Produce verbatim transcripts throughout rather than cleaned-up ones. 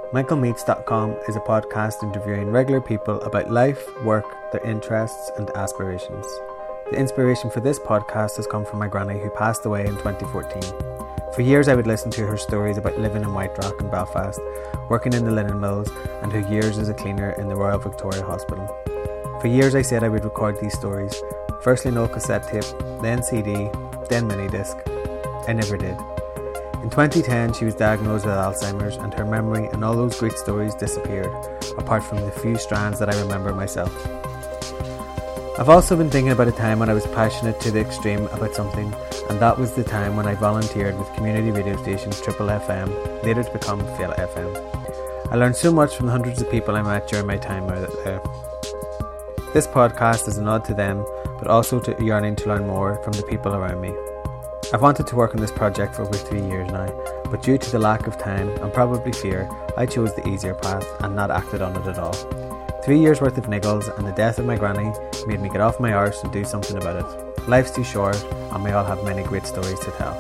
Michael Meets dot com is a podcast interviewing regular people about life, work, their interests and aspirations. The inspiration for this podcast has come from my granny who passed away in twenty fourteen. For years I would listen to her stories about living in White Rock in Belfast, working in the linen mills and her years as a cleaner in the Royal Victoria Hospital. For years I said I would record these stories, firstly on old cassette tape, then C D, then mini disc. I never did. In twenty ten she was diagnosed with Alzheimer's and her memory and all those great stories disappeared, apart from the few strands that I remember myself. I've also been thinking about a time when I was passionate to the extreme about something, and that was the time when I volunteered with community radio station Triple F M, later to become Fail F M. I learned so much from the hundreds of people I met during my time there. This podcast is a nod to them, but also to yearning to learn more from the people around me. I've wanted to work on this project for over three years now, but due to the lack of time and probably fear, I chose the easier path and not acted on it at all. Three years worth of niggles and the death of my granny made me get off my arse and do something about it. Life's too short and we all have many great stories to tell.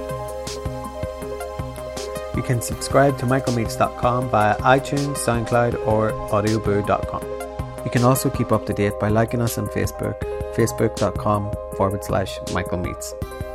You can subscribe to Michael Meets dot com via iTunes, SoundCloud or Audioboo dot com. You can also keep up to date by liking us on Facebook, facebook dot com forward slash Michael Meets.